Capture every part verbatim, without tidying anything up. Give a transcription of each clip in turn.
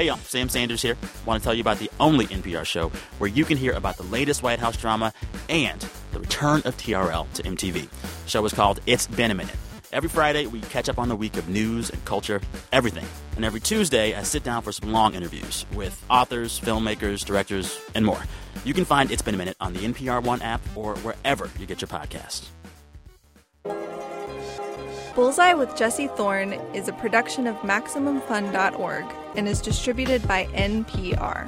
Hey, y'all, Sam Sanders here. Want to tell you about the only N P R show where you can hear about the latest White House drama and the return of T R L to M T V. The show is called It's Been a Minute. Every Friday, we catch up on the week of news and culture, everything. And every Tuesday, I sit down for some long interviews with authors, filmmakers, directors, and more. You can find It's Been a Minute on the N P R One app or wherever you get your podcasts. Bullseye with Jesse Thorne is a production of Maximum Fun dot org and is distributed by N P R.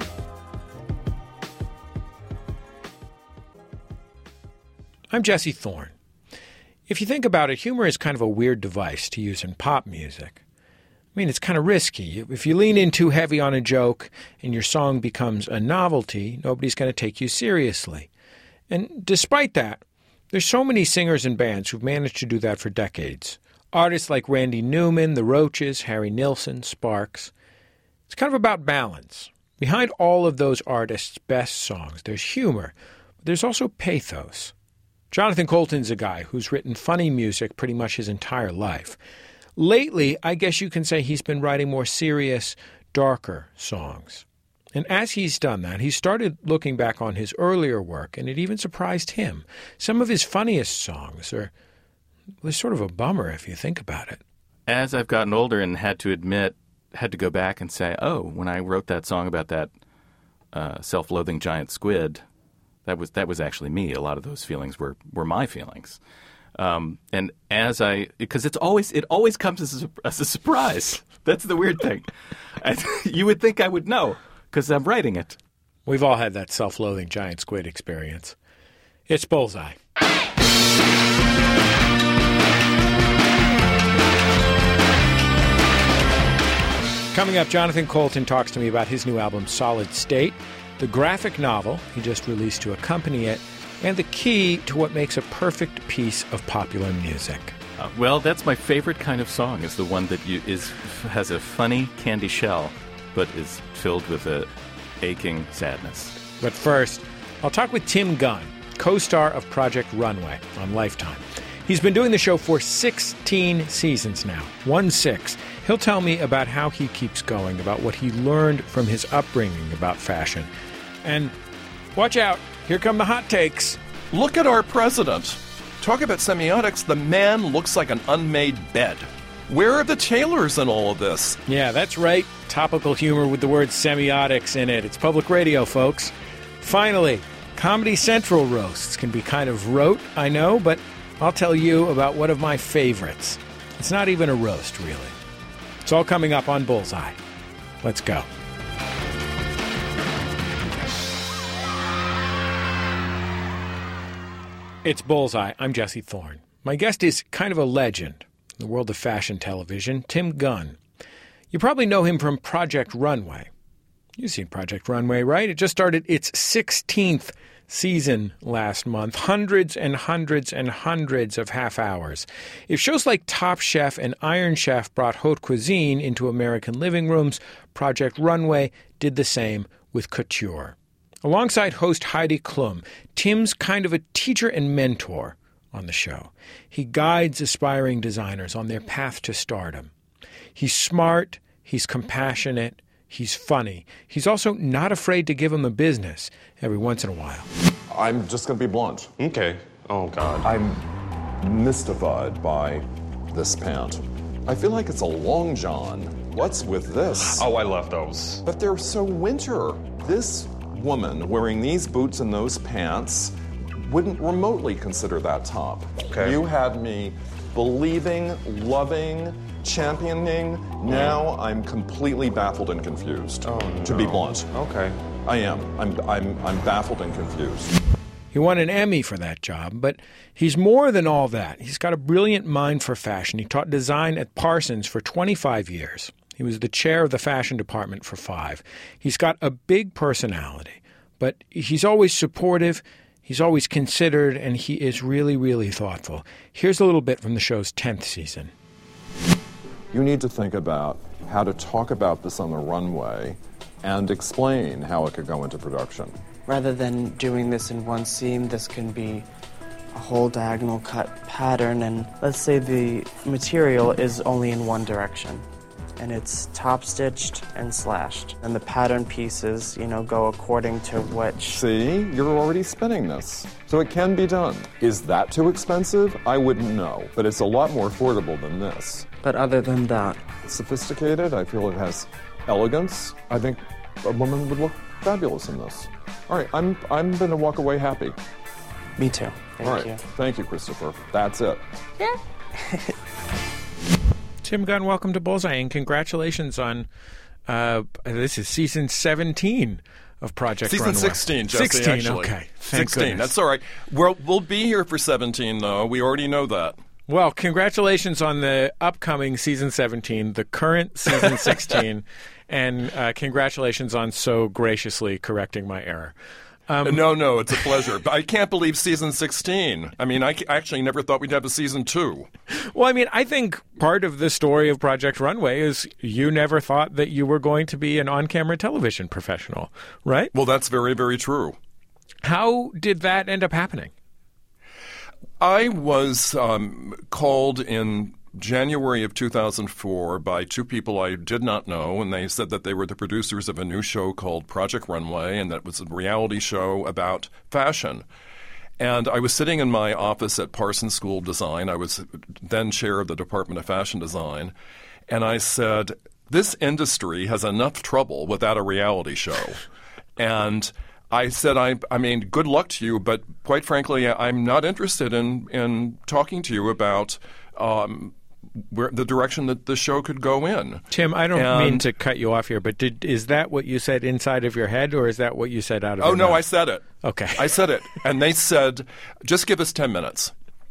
I'm Jesse Thorne. If you think about it, humor is kind of a weird device to use in pop music. I mean, it's kind of risky. If you lean in too heavy on a joke and your song becomes a novelty, nobody's going to take you seriously. And despite that, there's so many singers and bands who've managed to do that for decades. Artists like Randy Newman, The Roaches, Harry Nilsson, Sparks. It's kind of about balance. Behind all of those artists' best songs, there's humor, but there's also pathos. Jonathan Coulton's a guy who's written funny music pretty much his entire life. Lately, I guess you can say he's been writing more serious, darker songs. And as he's done that, he started looking back on his earlier work, and it even surprised him. Some of his funniest songs are well, sort of a bummer if you think about it. As I've gotten older and had to admit, had to go back and say, oh, when I wrote that song about that uh, self-loathing giant squid, that was that was actually me. A lot of those feelings were, were my feelings. Um, and as I, because it's always, it always comes as a, as a surprise. That's the weird thing. I, you would think I would know because I'm writing it. We've all had that self-loathing giant squid experience. It's Bullseye. Coming up, Jonathan Coulton talks to me about his new album, Solid State, the graphic novel he just released to accompany it, and the key to what makes a perfect piece of popular music. Uh, well, that's my favorite kind of song, is the one that you, is has a funny candy shell, but is filled with a aching sadness. But first, I'll talk with Tim Gunn, co-star of Project Runway on Lifetime. He's been doing the show for sixteen seasons now, one six. He'll tell me about how he keeps going, about what he learned from his upbringing about fashion. And watch out, here come the hot takes. Look at our president. Talk about semiotics, the man looks like an unmade bed. Where are the tailors in all of this? Yeah, that's right. Topical humor with the word semiotics in it. It's public radio, folks. Finally, Comedy Central roasts can be kind of rote, I know, but I'll tell you about one of my favorites. It's not even a roast, really. It's all coming up on Bullseye. Let's go. It's Bullseye. I'm Jesse Thorne. My guest is kind of a legend in the world of fashion television, Tim Gunn. You probably know him from Project Runway. You've seen Project Runway, right? It just started its sixteenth season last month. Hundreds and hundreds and hundreds of half hours. If shows like Top Chef and Iron Chef brought haute cuisine into American living rooms, Project Runway did the same with couture. Alongside host Heidi Klum, Tim's kind of a teacher and mentor on the show. He guides aspiring designers on their path to stardom. He's smart, he's compassionate, he's funny. He's also not afraid to give him a business every once in a while. I'm just going to be blunt. Okay. Oh, God. I'm mystified by this pant. I feel like it's a long john. What's with this? Oh, I love those. But they're so winter. This woman wearing these boots and those pants wouldn't remotely consider that top. Okay. You had me believing, loving, championing. Now I'm completely baffled and confused. Oh, no. To be blunt. Okay. I am. I'm, I'm, I'm baffled and confused. He won an Emmy for that job, but he's more than all that. He's got a brilliant mind for fashion. He taught design at Parsons for twenty-five years. He was the chair of the fashion department for five. He's got a big personality, but he's always supportive, he's always considered, and he is really, really thoughtful. Here's a little bit from the show's tenth season. You need to think about how to talk about this on the runway and explain how it could go into production. Rather than doing this in one seam, this can be a whole diagonal cut pattern, and let's say the material is only in one direction. and it's top-stitched and slashed. And the pattern pieces, you know, go according to which... See, you're already spinning this. So it can be done. Is that too expensive? I wouldn't know, but it's a lot more affordable than this. But other than that... It's sophisticated. I feel it has elegance. I think a woman would look fabulous in this. All right, I'm I'm going to walk away happy. Me too. Thank All right. you. Thank you, Christopher. That's it. Yeah. Tim Gunn, welcome to Bullseye, and congratulations on uh, this is season seventeen of Project Season Runway. sixteen, Jesse, sixteen, actually. okay. Thank sixteen, goodness. that's all right. We'll, we'll be here for seventeen, though. We already know that. Well, congratulations on the upcoming season seventeen, the current season sixteen, and uh, congratulations on so graciously correcting my error. Um, no, no, it's a pleasure. But I can't believe season sixteen. I mean, I c- actually never thought we'd have a season two. Well, I mean, I think part of the story of Project Runway is you never thought that you were going to be an on-camera television professional, right? Well, that's very, very true. How did that end up happening? I was um, called in January of two thousand four by two people I did not know, and they said that they were the producers of a new show called Project Runway, and that was a reality show about fashion. And I was sitting in my office at Parsons School of Design. I was then chair of the Department of Fashion Design. And I said, this industry has enough trouble without a reality show. And I said, I, I mean, good luck to you, but quite frankly, I'm not interested in, in talking to you about um, where the direction that the show could go in. Tim, I don't and, mean to cut you off here, but did, is that what you said inside of your head, or is that what you said out of oh, your no, mouth? I said it. Okay. I said it. And they said, just give us ten minutes.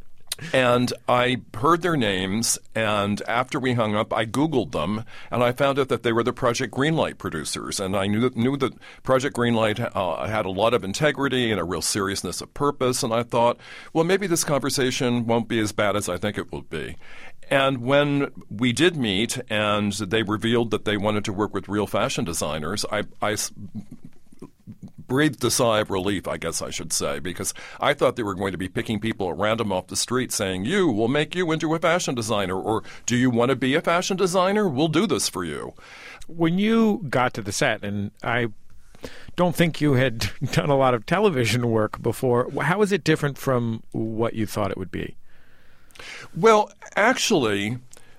And I heard their names, and after we hung up, I Googled them, and I found out that they were the Project Greenlight producers. And I knew that, knew that Project Greenlight uh, had a lot of integrity and a real seriousness of purpose, and I thought, well, maybe this conversation won't be as bad as I think it will be. And when we did meet and they revealed that they wanted to work with real fashion designers, I, I breathed a sigh of relief, I guess I should say, because I thought they were going to be picking people at random off the street saying, you, we'll make you into a fashion designer, or do you want to be a fashion designer? We'll do this for you. When you got to the set, and I don't think you had done a lot of television work before, how is it different from what you thought it would be? Well, actually,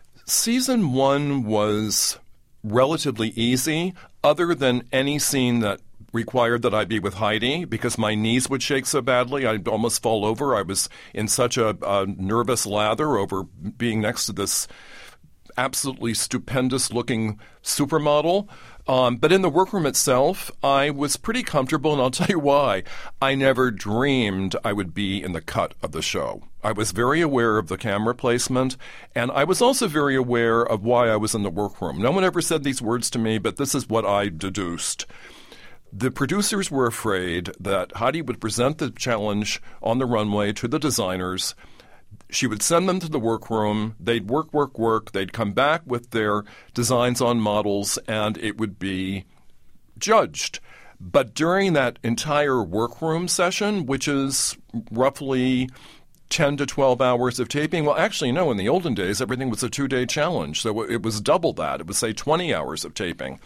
season one was relatively easy, other than any scene that required that I be with Heidi, because my knees would shake so badly I'd almost fall over. I was in such a, a nervous lather over being next to this absolutely stupendous-looking supermodel. Um, but in the workroom itself, I was pretty comfortable, and I'll tell you why. I never dreamed I would be in the cut of the show. I was very aware of the camera placement, and I was also very aware of why I was in the workroom. No one ever said these words to me, but this is what I deduced. The producers were afraid that Heidi would present the challenge on the runway to the designers. She would send them to the workroom. They'd work, work, work. They'd come back with their designs on models, and it would be judged. But during that entire workroom session, which is roughly ten to twelve hours of taping, well, actually, no, in the olden days, everything was a two-day challenge. So it was double that. It was, say, twenty hours of taping.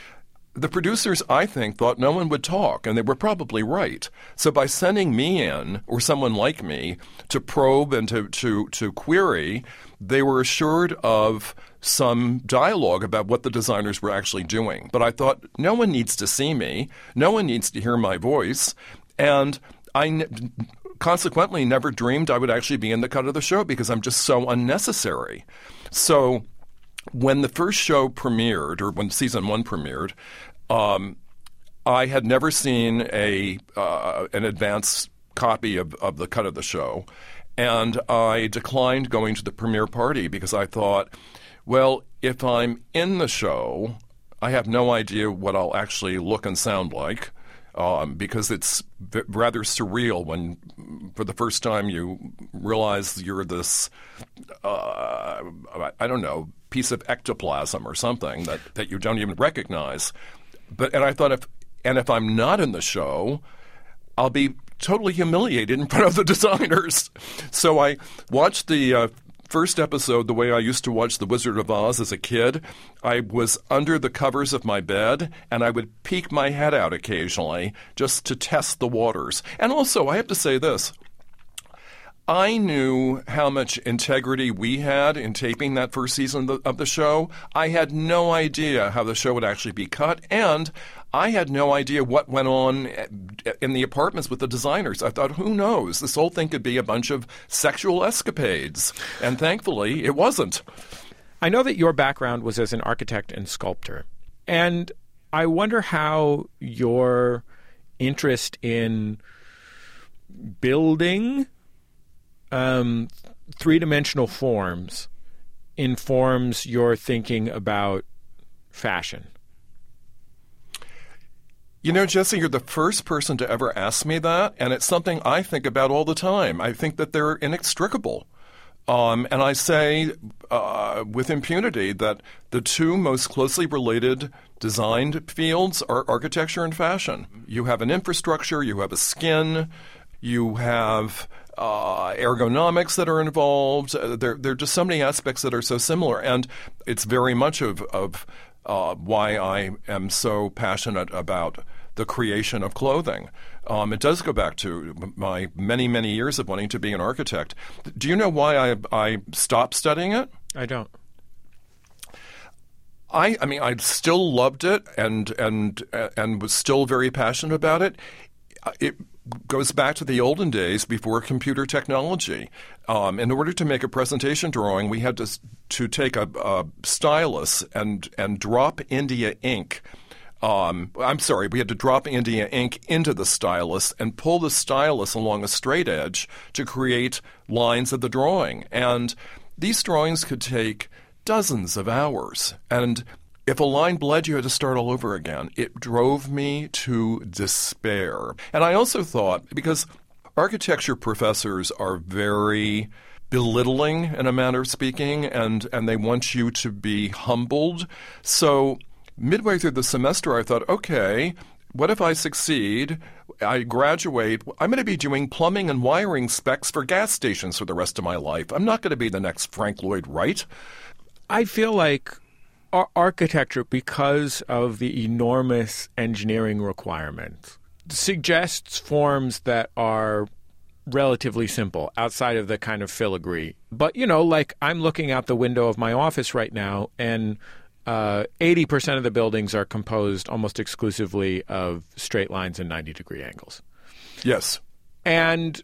The producers, I think, thought no one would talk, and they were probably right. So by sending me in, or someone like me, to probe and to, to, to query, they were assured of some dialogue about what the designers were actually doing. But I thought, no one needs to see me. No one needs to hear my voice. And I n- consequently never dreamed I would actually be in the cut of the show because I'm just so unnecessary. So when the first show premiered, or when season one premiered, um, I had never seen a uh, an advance copy of, of the cut of the show, and I declined going to the premiere party because I thought, well, if I'm in the show, I have no idea what I'll actually look and sound like. Um, because it's v- rather surreal when, for the first time, you realize you're this, uh, I don't know, piece of ectoplasm or something that, that you don't even recognize. But and I thought, if and if I'm not in the show, I'll be totally humiliated in front of the designers. So I watched the uh, first episode, the way I used to watch The Wizard of Oz as a kid, I was under the covers of my bed, and I would peek my head out occasionally just to test the waters. And also, I have to say this. I knew how much integrity we had in taping that first season of the, of the show. I had no idea how the show would actually be cut, and I had no idea what went on in the apartments with the designers. I thought, who knows? This whole thing could be a bunch of sexual escapades. And thankfully, it wasn't. I know that your background was as an architect and sculptor. And I wonder how your interest in building um, three-dimensional forms informs your thinking about fashion. You know, Jesse, you're the first person to ever ask me that, and it's something I think about all the time. I think that they're inextricable. Um, and I say uh, with impunity that the two most closely related designed fields are architecture and fashion. You have an infrastructure, you have a skin, you have uh, ergonomics that are involved. Uh, there, there are just so many aspects that are so similar, and it's very much of, of uh, why I am so passionate about the creation of clothing. Um, it does go back to my many, many years of wanting to be an architect. Do you know why I, I stopped studying it? I don't. I, I mean, I still loved it and and and was still very passionate about it. It goes back to the olden days before computer technology. Um, in order to make a presentation drawing, we had to to take a, a stylus and and drop India ink. Um, I'm sorry, we had to drop India ink into the stylus and pull the stylus along a straight edge to create lines of the drawing. And these drawings could take dozens of hours. And if a line bled, you had to start all over again. It drove me to despair. And I also thought, because architecture professors are very belittling in a manner of speaking, and, and they want you to be humbled. So midway through the semester, I thought, okay, what if I succeed? I graduate. I'm going to be doing plumbing and wiring specs for gas stations for the rest of my life. I'm not going to be the next Frank Lloyd Wright. I feel like ar- architecture, because of the enormous engineering requirements, suggests forms that are relatively simple outside of the kind of filigree. But, you know, like I'm looking out the window of my office right now, and uh, eighty percent of the buildings are composed almost exclusively of straight lines and ninety-degree angles. Yes. And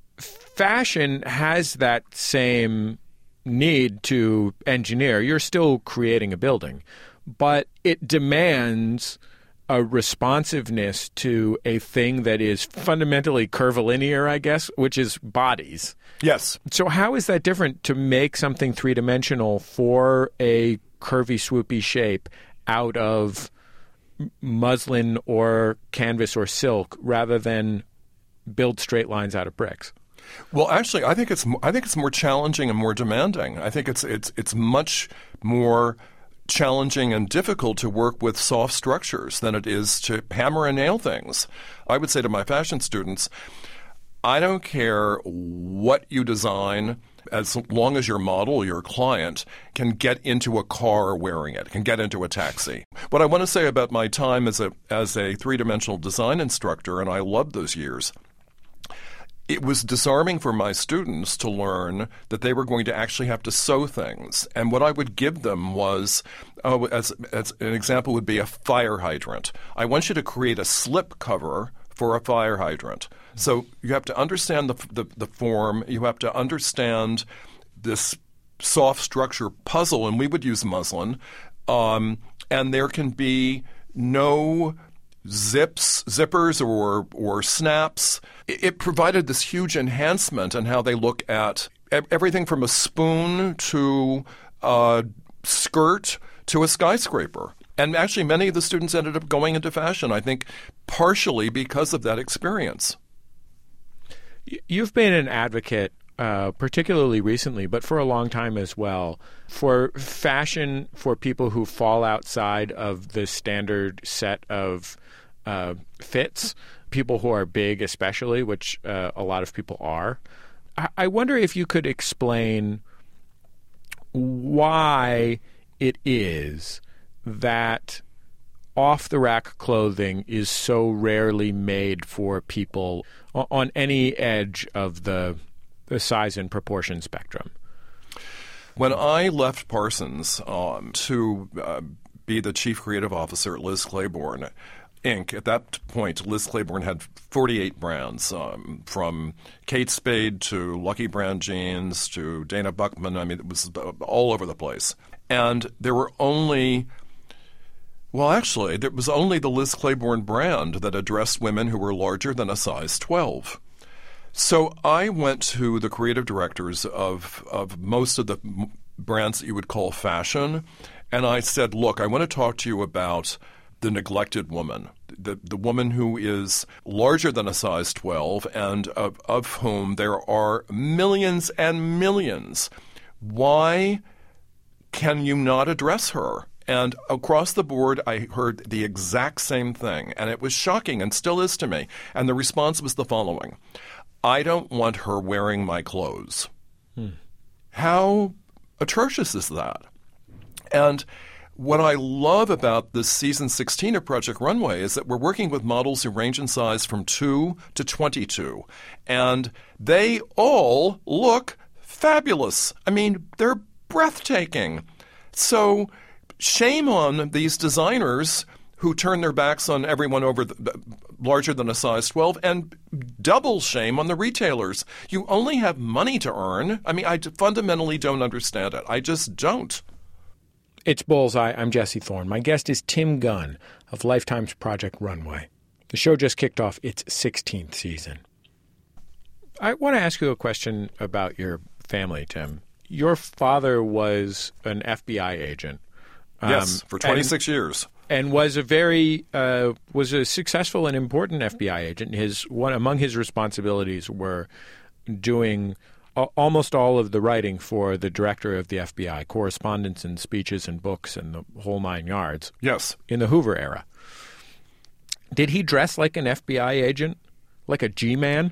fashion has that same need to engineer. You're still creating a building, but it demands a responsiveness to a thing that is fundamentally curvilinear, I guess, which is bodies. Yes. So how is that different to make something three-dimensional for a curvy, swoopy shape out of muslin or canvas or silk rather than build straight lines out of bricks? Well, actually, I think it's I think it's more challenging and more demanding. I think it's it's it's much more challenging and difficult to work with soft structures than it is to hammer and nail things. I would say to my fashion students, I don't care what you design, as long as your model, your client, can get into a car wearing it, can get into a taxi. What I want to say about my time as a as a three-dimensional design instructor, and I loved those years, it was disarming for my students to learn that they were going to actually have to sew things. And what I would give them was, oh, as, as an example would be a fire hydrant. I want you to create a slip cover for a fire hydrant. So you have to understand the, the, the form. You have to understand this soft structure puzzle, and we would use muslin. Um, and there can be no zips, zippers or or snaps. It provided this huge enhancement in how they look at everything from a spoon to a skirt to a skyscraper. And actually, many of the students ended up going into fashion, I think, partially because of that experience. You've been an advocate, uh, particularly recently, but for a long time as well, for fashion for people who fall outside of the standard set of uh, fits, people who are big especially, which uh, a lot of people are. I-, I wonder if you could explain why it is that off-the-rack clothing is so rarely made for people on any edge of the, the size and proportion spectrum. When I left Parsons um, to uh, be the chief creative officer at Liz Claiborne Incorporated, at that point, Liz Claiborne had forty-eight brands, um, from Kate Spade to Lucky Brand Jeans to Dana Buckman. I mean, it was all over the place. And there were only... Well, actually, there was only the Liz Claiborne brand that addressed women who were larger than a size twelve. So I went to the creative directors of, of most of the brands that you would call fashion, and I said, look, I want to talk to you about the neglected woman, the, the woman who is larger than a size twelve and of, of whom there are millions and millions. Why can you not address her? And across the board, I heard the exact same thing, and it was shocking and still is to me. And the response was the following: I don't want her wearing my clothes. Hmm. How atrocious is that? And what I love about this season sixteen of Project Runway is that we're working with models who range in size from two to twenty-two, and they all look fabulous. I mean, they're breathtaking. So shame on these designers who turn their backs on everyone over the, the, larger than a size twelve, and double shame on the retailers. You only have money to earn. I mean, I fundamentally don't understand it. I just don't. It's Bullseye. I'm Jesse Thorne. My guest is Tim Gunn of Lifetime's Project Runway. The show just kicked off its sixteenth season. I want to ask you a question about your family, Tim. Your father was an F B I agent. Yes, um, for twenty-six and, years. And was a very uh, was a successful and important F B I agent. His one among his responsibilities were doing a, almost all of the writing for the director of the F B I, correspondence and speeches and books and the whole nine yards. Yes, in the Hoover era. Did he dress like an F B I agent, like a G-man?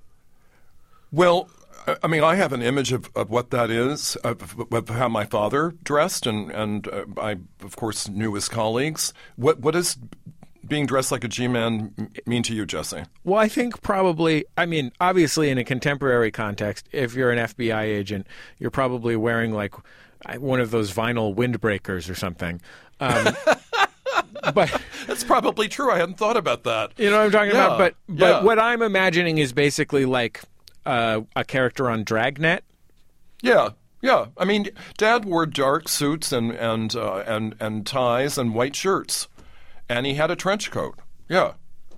Well, I mean, I have an image of, of what that is, of, of how my father dressed, and, and uh, I, of course, knew his colleagues. What What does being dressed like a G-man mean to you, Jesse? Well, I think probably, I mean, obviously in a contemporary context, if you're an F B I agent, you're probably wearing like one of those vinyl windbreakers or something. Um, but that's probably true. I hadn't thought about that. You know what I'm talking yeah. about? But, but yeah. what I'm imagining is basically like Uh, a character on Dragnet? Yeah, yeah. I mean, Dad wore dark suits and and uh, and and ties and white shirts, and he had a trench coat. Yeah.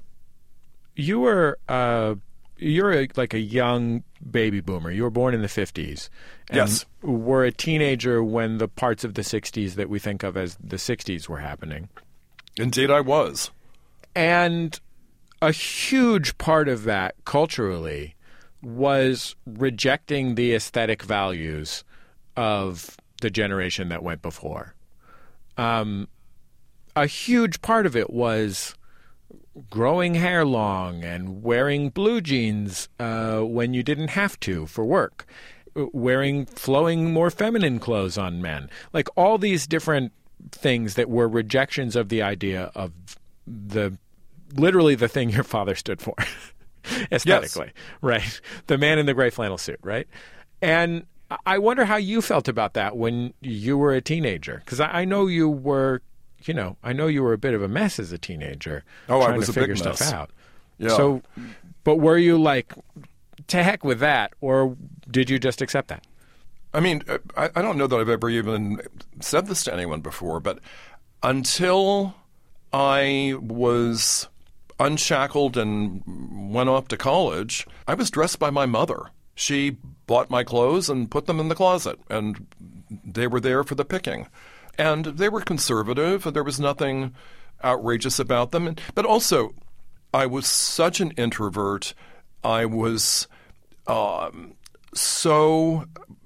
You were uh, you're a, like a young baby boomer. You were born in the fifties. And yes. Were a teenager when the parts of the sixties that we think of as the sixties were happening. Indeed, I was. And a huge part of that culturally was rejecting the aesthetic values of the generation that went before. Um, a huge part of it was growing hair long and wearing blue jeans uh, when you didn't have to for work, wearing flowing, more feminine clothes on men. Like all these different things that were rejections of the idea of the literally the thing your father stood for. Aesthetically, yes. Right? The man in the gray flannel suit, right? And I wonder how you felt about that when you were a teenager, because I, I know you were, you know, I know you were a bit of a mess as a teenager. Oh, trying I was to a figure big stuff mess. out. Yeah. So, but were you like, to heck with that, or did you just accept that? I mean, I, I don't know that I've ever even said this to anyone before, but until I was unshackled and went off to college, I was dressed by my mother. She bought my clothes and put them in the closet, and they were there for the picking. And they were conservative, and there was nothing outrageous about them. But also, I was such an introvert. I was um, so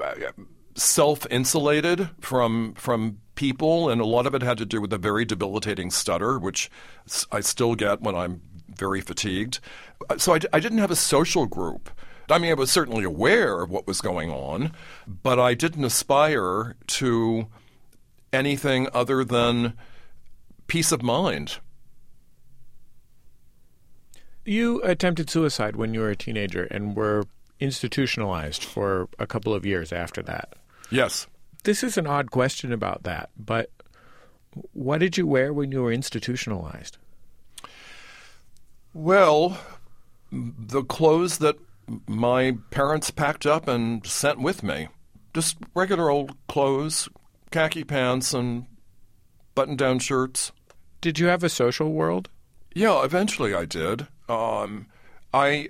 self-insulated from from people, and a lot of it had to do with a very debilitating stutter, which I still get when I'm very fatigued. So I, I didn't have a social group I mean, I was certainly aware of what was going on, but I didn't aspire to anything other than peace of mind. You attempted suicide when you were a teenager and were institutionalized for a couple of years after that. Yes. This is an odd question about that, but what did you wear when you were institutionalized? Well, the clothes that my parents packed up and sent with me. Just regular old clothes, khaki pants and button-down shirts. Did you have a social world? Yeah, eventually I did. Um, I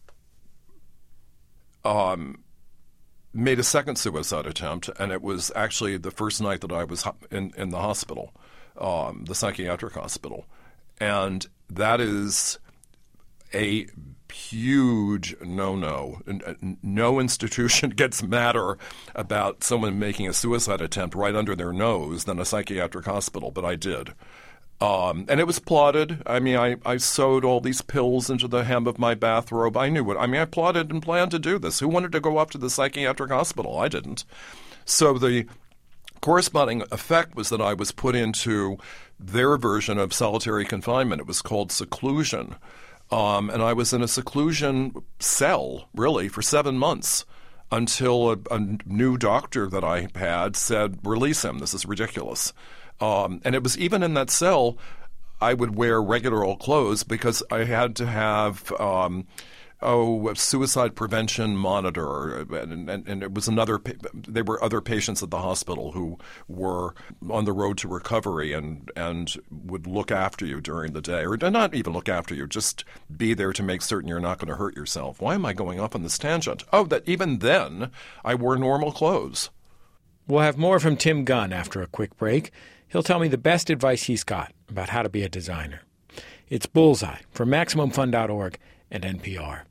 um, made a second suicide attempt, and it was actually the first night that I was in, in the hospital, um, the psychiatric hospital. And that is a huge no-no. No institution gets madder about someone making a suicide attempt right under their nose than a psychiatric hospital, but I did. Um, and it was plotted. I mean, I, I sewed all these pills into the hem of my bathrobe. I knew what. I mean, I plotted and planned to do this. Who wanted to go up to the psychiatric hospital? I didn't. So the corresponding effect was that I was put into their version of solitary confinement. It was called seclusion. Um, and I was in a seclusion cell, really, for seven months until a, a new doctor that I had said, release him. This is ridiculous. Um, and it was even in that cell, I would wear regular old clothes because I had to have, um, oh, a suicide prevention monitor. And, and, and it was another, there were other patients at the hospital who were on the road to recovery and, and would look after you during the day. Or not even look after you, just be there to make certain you're not going to hurt yourself. Why am I going off on this tangent? Oh, that even then, I wore normal clothes. We'll have more from Tim Gunn after a quick break. He'll tell me the best advice he's got about how to be a designer. It's Bullseye from Maximum Fun dot org and N P R.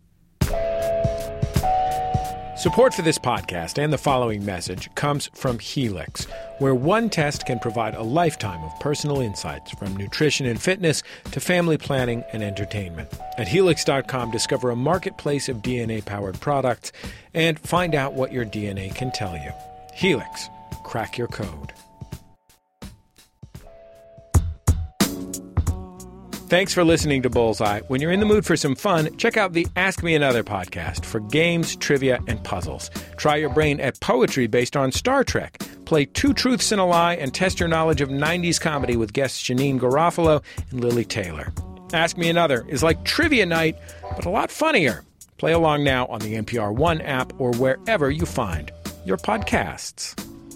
Support for this podcast and the following message comes from Helix, where one test can provide a lifetime of personal insights from nutrition and fitness to family planning and entertainment. At helix dot com, discover a marketplace of D N A-powered products and find out what your D N A can tell you. Helix, crack your code. Thanks for listening to Bullseye. When you're in the mood for some fun, check out the Ask Me Another podcast for games, trivia, and puzzles. Try your brain at poetry based on Star Trek. Play Two Truths and a Lie and test your knowledge of nineties comedy with guests Janine Garofalo and Lily Taylor. Ask Me Another is like trivia night, but a lot funnier. Play along now on the N P R One app or wherever you find your podcasts.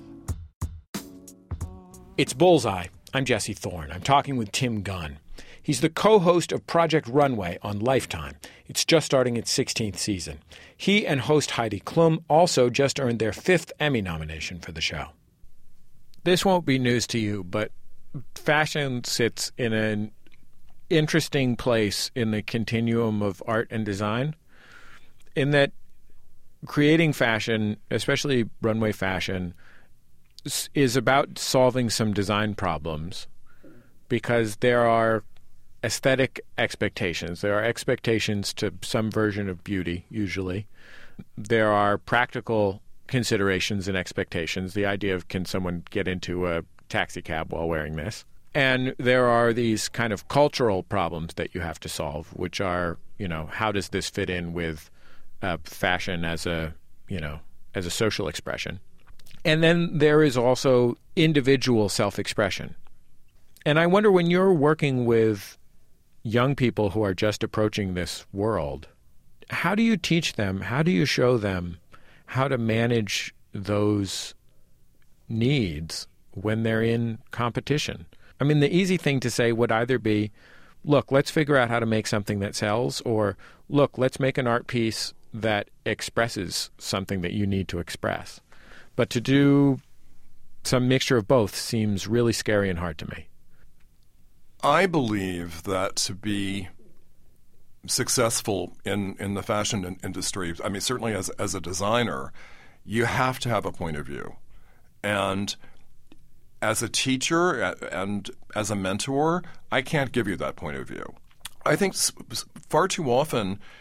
It's Bullseye. I'm Jesse Thorne. I'm talking with Tim Gunn. He's the co-host of Project Runway on Lifetime. It's just starting its sixteenth season. He and host Heidi Klum also just earned their fifth Emmy nomination for the show. This won't be news to you, but fashion sits in an interesting place in the continuum of art and design, in that creating fashion, especially runway fashion, is about solving some design problems because there are aesthetic expectations. There are expectations to some version of beauty, usually. There are practical considerations and expectations. The idea of can someone get into a taxi cab while wearing this? And there are these kind of cultural problems that you have to solve, which are, you know, how does this fit in with uh, fashion as a, you know, as a social expression? And then there is also individual self-expression. And I wonder, when you're working with young people who are just approaching this world, how do you teach them, how do you show them how to manage those needs when they're in competition? I mean, the easy thing to say would either be, look, let's figure out how to make something that sells, or look, let's make an art piece that expresses something that you need to express. But to do some mixture of both seems really scary and hard to me. I believe that to be successful in, in the fashion in- industry, I mean, certainly as as a designer, you have to have a point of view. And as a teacher and as a mentor, I can't give you that point of view. I think far too often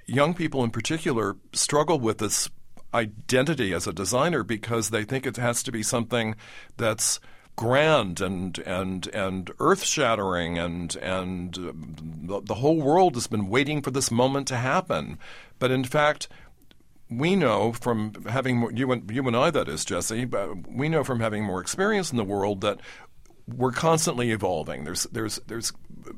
young people in particular struggle with this identity as a designer because they think it has to be something that's grand and and and earth-shattering, and and the, the whole world has been waiting for this moment to happen. But in fact, we know from having more, you and you and I, that is, Jesse, but we know from having more experience in the world that we're constantly evolving. There's there's there's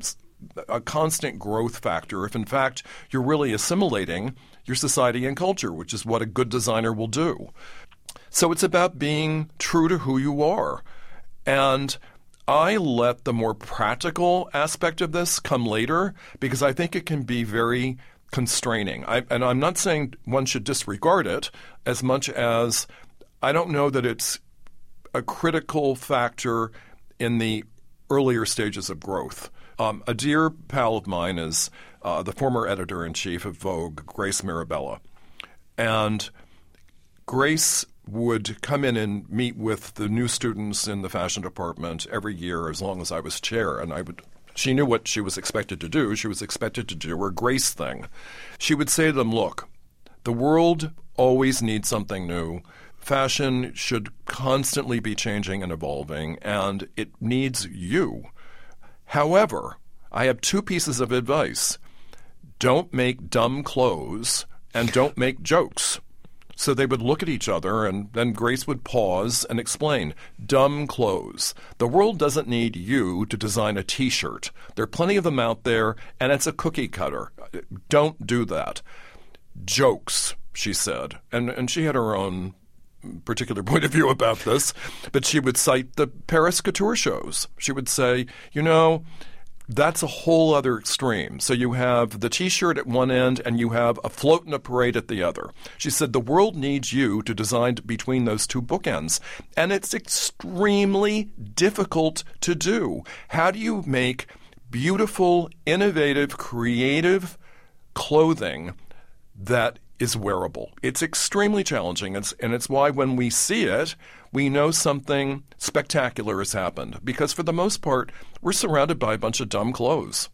a constant growth factor. If in fact you're really assimilating your society and culture, which is what a good designer will do. So it's about being true to who you are. And I let the more practical aspect of this come later because I think it can be very constraining. I, and I'm not saying one should disregard it as much as I don't know that it's a critical factor in the earlier stages of growth. Um, a dear pal of mine is uh, the former editor-in-chief of Vogue, Grace Mirabella. And Grace would come in and meet with the new students in the fashion department every year as long as I was chair. And I would, she knew what she was expected to do. She was expected to do her Grace thing. She would say to them, look, the world always needs something new. Fashion should constantly be changing and evolving, and it needs you. However, I have two pieces of advice. Don't make dumb clothes and don't make jokes. So they would look at each other, and then Grace would pause and explain, dumb clothes. The world doesn't need you to design a T-shirt. There are plenty of them out there, and it's a cookie cutter. Don't do that. Jokes, she said. And, and she had her own particular point of view about this, but she would cite the Paris couture shows. She would say, you know, that's a whole other extreme. So you have the T-shirt at one end and you have a float in a parade at the other. She said the world needs you to design between those two bookends. And it's extremely difficult to do. How do you make beautiful, innovative, creative clothing that is wearable? It's extremely challenging, it's, and it's why when we see it, we know something spectacular has happened. Because for the most part, we're surrounded by a bunch of dumb clothes.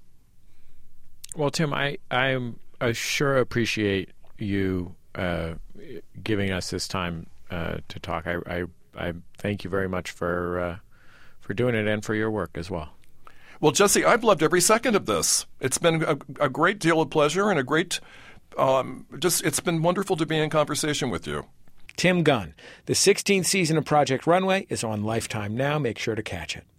Well, Tim, I I, I sure appreciate you uh, giving us this time uh, to talk. I, I I thank you very much for uh, for doing it and for your work as well. Well, Jesse, I've loved every second of this. It's been a, a great deal of pleasure and a great um, just it's been wonderful to be in conversation with you. Tim Gunn. The sixteenth season of Project Runway is on Lifetime now. Make sure to catch it.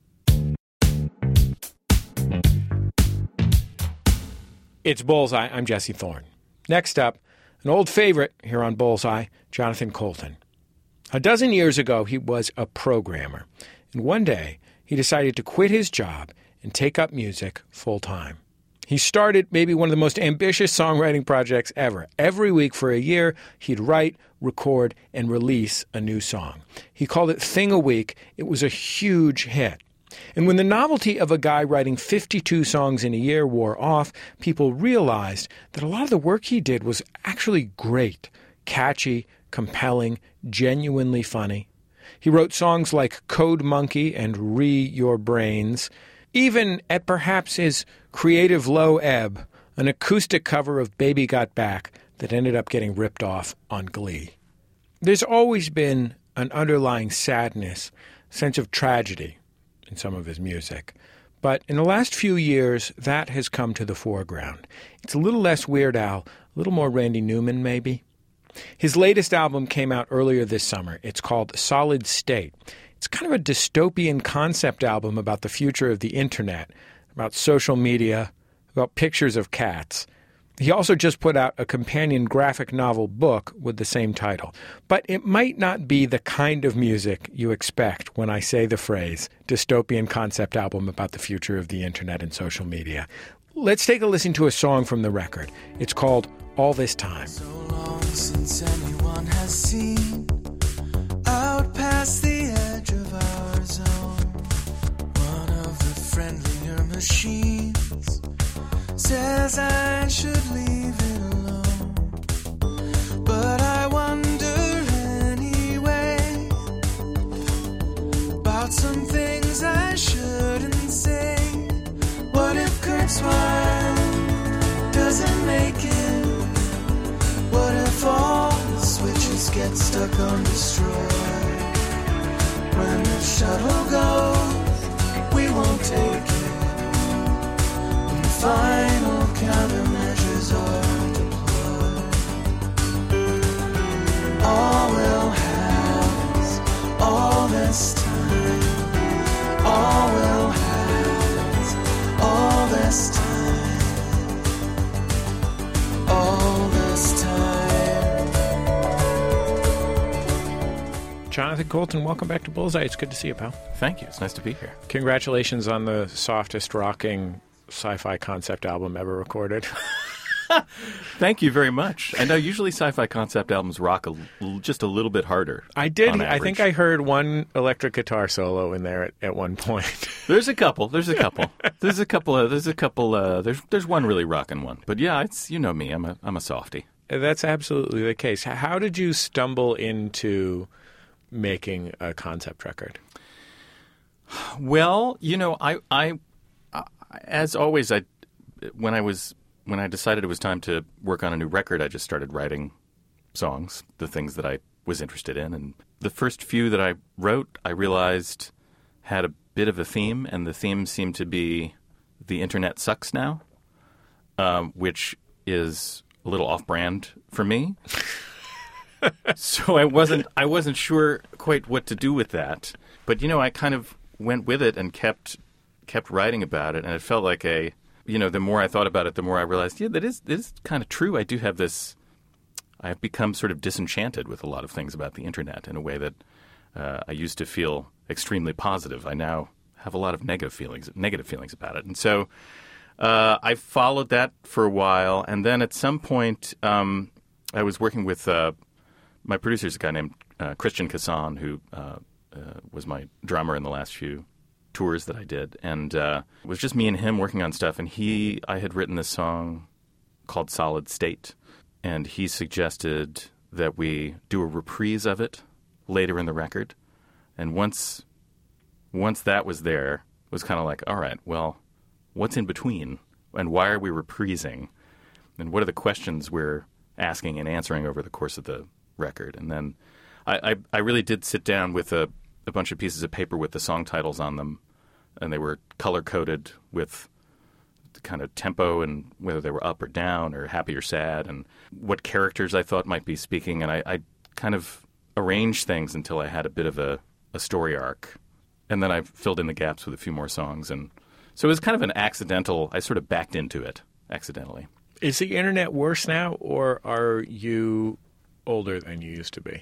It's Bullseye. I'm Jesse Thorne. Next up, an old favorite here on Bullseye, Jonathan Coulton. A dozen years ago, he was a programmer. And one day, he decided to quit his job and take up music full-time. He started maybe one of the most ambitious songwriting projects ever. Every week for a year, he'd write, record, and release a new song. He called it Thing a Week. It was a huge hit. And when the novelty of a guy writing fifty-two songs in a year wore off, people realized that a lot of the work he did was actually great, catchy, compelling, genuinely funny. He wrote songs like Code Monkey and Re Your Brains. Even at perhaps his creative low ebb, an acoustic cover of Baby Got Back that ended up getting ripped off on Glee. There's always been an underlying sadness, sense of tragedy in some of his music. But in the last few years, that has come to the foreground. It's a little less Weird Al, a little more Randy Newman maybe. His latest album came out earlier this summer. It's called Solid State. It's kind of a dystopian concept album about the future of the internet, about social media, about pictures of cats. He also just put out a companion graphic novel book with the same title. But it might not be the kind of music you expect when I say the phrase dystopian concept album about the future of the internet and social media. Let's take a listen to a song from the record. It's called All This Time. So long since anyone has seen out past the edge of our zone. One of the friendlier machines says I should leave it alone. But I wonder anyway about some things I shouldn't say. What if Kurt Smile doesn't make it stuck on destroy. When the shuttle goes, we won't take it. When the final countermeasures are deployed, all we'll have is all this time. All we'll have is all this time. All this time. Jonathan Coulton, welcome back to Bullseye. It's good to see you, pal. Thank you. It's nice to be here. Congratulations on the softest rocking sci-fi concept album ever recorded. Thank you very much. I know usually sci-fi concept albums rock a, l- just a little bit harder. I did. on I think average. I heard one electric guitar solo in there at, at one point. There's a couple. There's a couple. There's a couple. Of, there's a couple. Uh, there's there's one really rockin' one. But yeah, it's you know me. I'm a I'm a softie. That's absolutely the case. How did you stumble into making a concept record? Well, you know, I, I, I as always, I when I was when I decided it was time to work on a new record, I just started writing songs, the things that I was interested in, and the first few that I wrote, I realized had a bit of a theme, and the theme seemed to be the internet sucks now, um, which is a little off-brand for me. So I wasn't I wasn't sure quite what to do with that, but you know, I kind of went with it and kept kept writing about it, and it felt like a you know the more I thought about it, the more I realized, yeah, that is that is kind of true. I do have this. I have become sort of disenchanted with a lot of things about the internet in a way that uh, I used to feel extremely positive. I now have a lot of negative feelings negative feelings about it, and so uh, I followed that for a while, and then at some point um, I was working with uh, my producer's a guy named uh, Christian Casson, who uh, uh, was my drummer in the last few tours that I did, and uh, it was just me and him working on stuff. And he, I had written this song called "Solid State," and he suggested that we do a reprise of it later in the record. And once, once that was there, it was kind of like, all right, well, what's in between, and why are we reprising, and what are the questions we're asking and answering over the course of the record? And then I, I, I really did sit down with a, a bunch of pieces of paper with the song titles on them, and they were color-coded with the kind of tempo and whether they were up or down or happy or sad and what characters I thought might be speaking. And I, I kind of arranged things until I had a bit of a, a story arc. And then I filled in the gaps with a few more songs. And so it was kind of an accidental – I sort of backed into it accidentally. Is the internet worse now, or are you older than you used to be?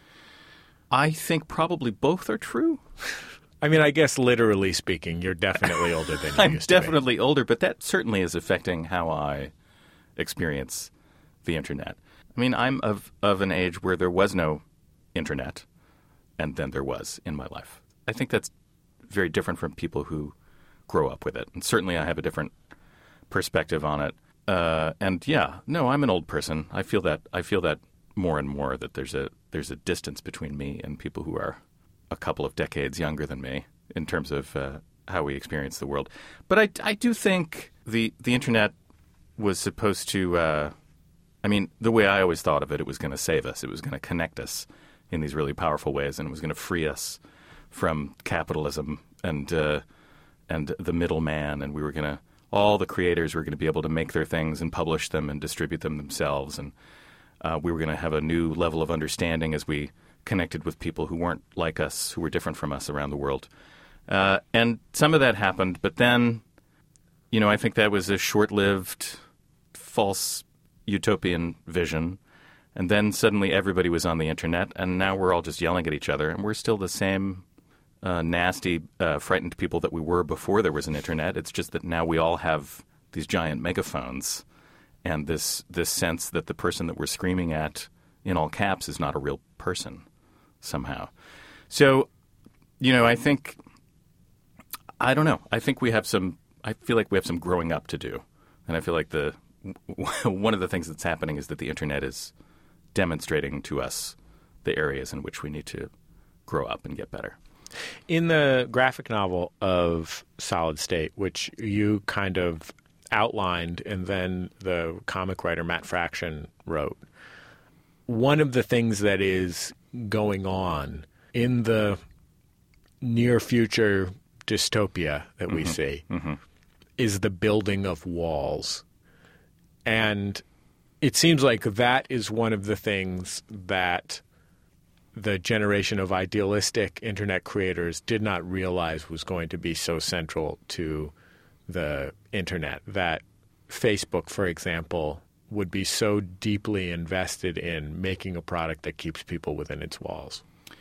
I think probably both are true. I mean, I guess literally speaking, you're definitely older than you I'm used to be. definitely older, but that certainly is affecting how I experience the internet. I mean, I'm of, of an age where there was no internet, and then there was in my life. I think that's very different from people who grow up with it. And certainly I have a different perspective on it. Uh, and yeah, no, I'm an old person. I feel that I feel that more and more, that there's a there's a distance between me and people who are a couple of decades younger than me in terms of uh, how we experience the world. But I, I do think the the internet was supposed to, uh, I mean, the way I always thought of it, it was going to save us. It was going to connect us in these really powerful ways, and it was going to free us from capitalism and uh, and the middleman, and we were going to, all the creators were going to be able to make their things and publish them and distribute them themselves, and uh, we were going to have a new level of understanding as we connected with people who weren't like us, who were different from us around the world. Uh, and some of that happened, but then, you know, I think that was a short-lived, false utopian vision. And then suddenly everybody was on the internet, and now we're all just yelling at each other, and we're still the same uh, nasty, uh, frightened people that we were before there was an internet. It's just that now we all have these giant megaphones and this this sense that the person that we're screaming at in all caps is not a real person somehow. So, you know, I think, I don't know. I think we have some, I feel like we have some growing up to do. And I feel like the one of the things that's happening is that the internet is demonstrating to us the areas in which we need to grow up and get better. In the graphic novel of Solid State, which you kind of outlined and then the comic writer Matt Fraction wrote, one of the things that is going on in the near future dystopia that we Mm-hmm. see Mm-hmm. is the building of walls. And it seems like that is one of the things that the generation of idealistic internet creators did not realize was going to be so central to the internet, that Facebook, for example, would be so deeply invested in making a product that keeps people within its walls.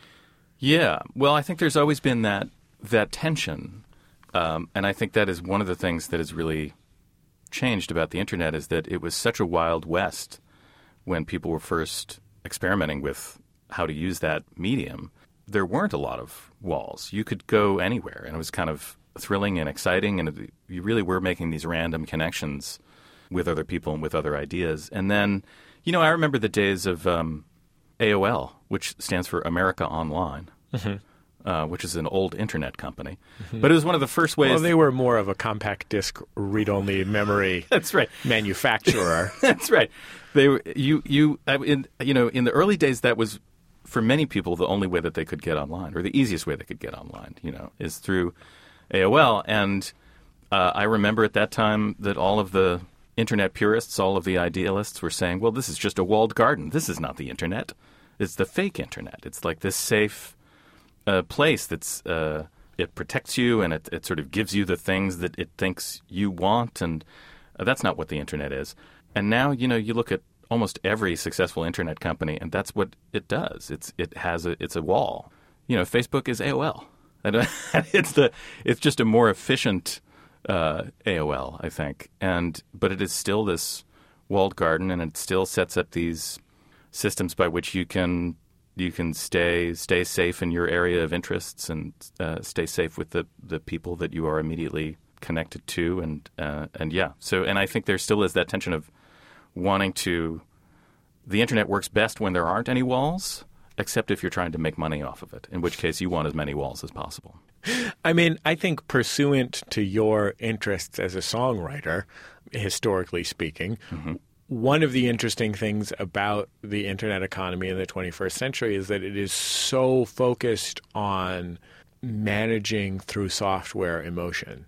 Yeah. Well, I think there's always been that that tension. Um, and I think that is one of the things that has really changed about the internet, is that it was such a wild west when people were first experimenting with how to use that medium. There weren't a lot of walls. You could go anywhere, and it was kind of thrilling and exciting, and it, you really were making these random connections with other people and with other ideas. And then, you know, I remember the days of um, A O L, which stands for America Online. Mm-hmm. Uh, which is an old internet company. Mm-hmm. But it was one of the first ways... Well, they were more of a compact disc read-only memory That's right. manufacturer. That's right. They were, you, you, I- in, you know, in the early days, that was, for many people, the only way that they could get online, or the easiest way they could get online, you know, is through A O L. And uh, I remember at that time that all of the internet purists, all of the idealists were saying, well, this is just a walled garden. This is not the internet. It's the fake internet. It's like this safe... a place that's uh, it protects you, and it, it sort of gives you the things that it thinks you want, and uh, that's not what the internet is. And now, you know, you look at almost every successful internet company, and that's what it does. It's it has a it's a wall. You know, Facebook is A O L. And it's the it's just a more efficient uh, A O L, I think. And but it is still this walled garden, and it still sets up these systems by which you can. You can stay stay safe in your area of interests, and uh, stay safe with the, the people that you are immediately connected to, and uh, and yeah. So, and I think there still is that tension of wanting to. The internet works best when there aren't any walls, except if you're trying to make money off of it. In which case, you want as many walls as possible. I mean, I think pursuant to your interests as a songwriter, historically speaking. Mm-hmm. One of the interesting things about the internet economy in the twenty-first century is that it is so focused on managing through software emotion.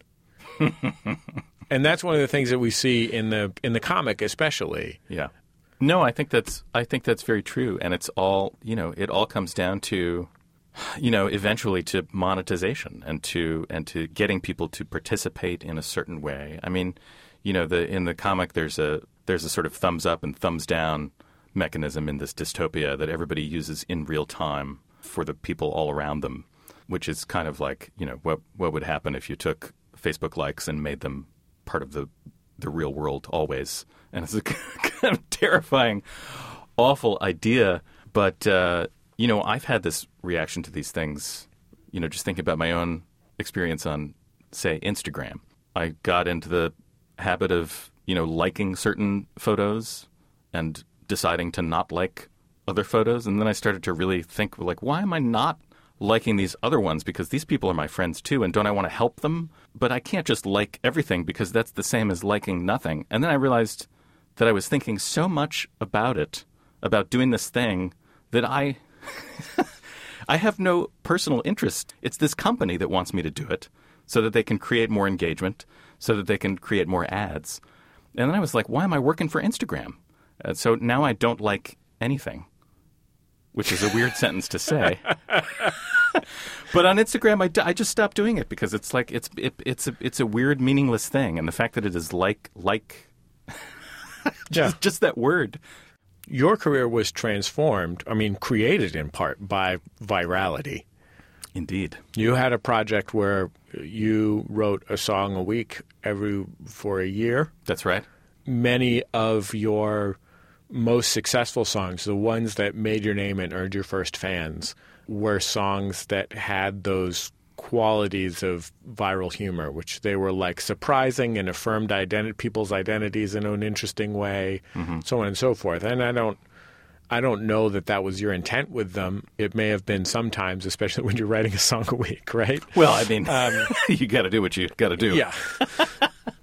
And that's one of the things that we see in the in the comic especially. Yeah. No, I think that's I think that's very true, and it's all, you know, it all comes down to, you know, eventually to monetization and to and to getting people to participate in a certain way. I mean, you know, the in the comic there's a There's a sort of thumbs up and thumbs down mechanism in this dystopia that everybody uses in real time for the people all around them, which is kind of like, you know, what what would happen if you took Facebook likes and made them part of the the real world always. And it's a kind of terrifying, awful idea. But, uh, you know, I've had this reaction to these things, you know, just thinking about my own experience on, say, Instagram. I got into the habit of you know, liking certain photos and deciding to not like other photos. And then I started to really think, like, why am I not liking these other ones? Because these people are my friends too, and don't I want to help them? But I can't just like everything because that's the same as liking nothing. And then I realized that I was thinking so much about it, about doing this thing, that I I have no personal interest. It's this company that wants me to do it so that they can create more engagement, so that they can create more ads. And then I was like, why am I working for Instagram? Uh, so now I don't like anything, which is a weird sentence to say. But on Instagram, I, d- I just stopped doing it because it's like it's it, it's a it's a weird, meaningless thing. And the fact that it is like like just, yeah. just that word. Your career was transformed, I mean, created in part by virality. Indeed. You had a project where you wrote a song a week every for a year. That's right. Many of your most successful songs, the ones that made your name and earned your first fans, were songs that had those qualities of viral humor, which they were like surprising and affirmed identi- people's identities in an interesting way, mm-hmm. so on and so forth. And I don't I don't know that that was your intent with them. It may have been sometimes, especially when you're writing a song a week, right? Well, I mean, um, you got to do what you got to do. Yeah.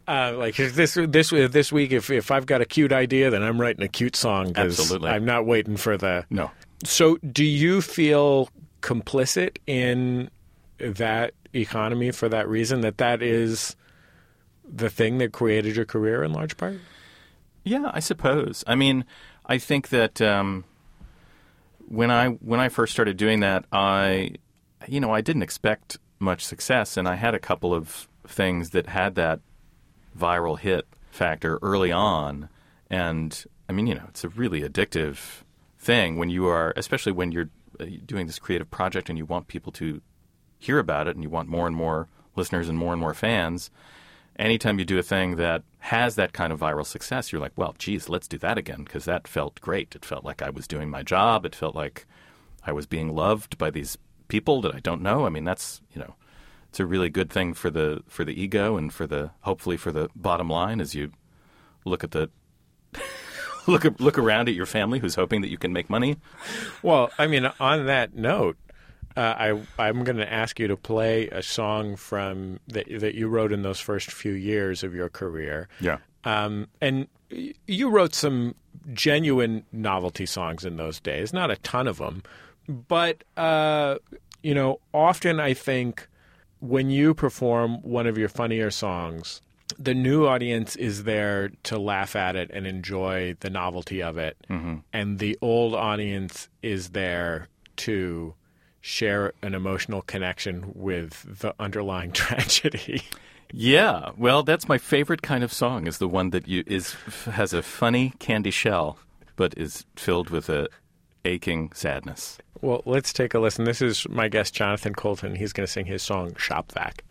Uh, like this this this week, if if I've got a cute idea, then I'm writing a cute song. 'Cause Absolutely. I'm not waiting for the No. So, do you feel complicit in that economy for that reason? That that is the thing that created your career in large part? Yeah, I suppose. I mean, I think that um, when I when I first started doing that, I, you know, I didn't expect much success, and I had a couple of things that had that viral hit factor early on. And I mean, you know, it's a really addictive thing when you are, especially when you're doing this creative project and you want people to hear about it and you want more and more listeners and more and more fans. Anytime you do a thing that has that kind of viral success, you're like, well, geez, let's do that again, because that felt great. It felt like I was doing my job. It felt like I was being loved by these people that I don't know. I mean, that's, you know, it's a really good thing for the for the ego and for the hopefully for the bottom line as you look at the look at, look around at your family who's hoping that you can make money. Well, I mean, on that note, uh, I I'm going to ask you to play a song from that that you wrote in those first few years of your career. Yeah. Um, and y- you wrote some genuine novelty songs in those days, not a ton of them, but uh, you know, often I think when you perform one of your funnier songs, the new audience is there to laugh at it and enjoy the novelty of it. Mm-hmm. And the old audience is there to share an emotional connection with the underlying tragedy. Yeah. Well, that's my favorite kind of song is the one that you is has a funny candy shell but is filled with a aching sadness. Well, let's take a listen. This is my guest, Jonathan Coulton. He's going to sing his song, Shop Vac.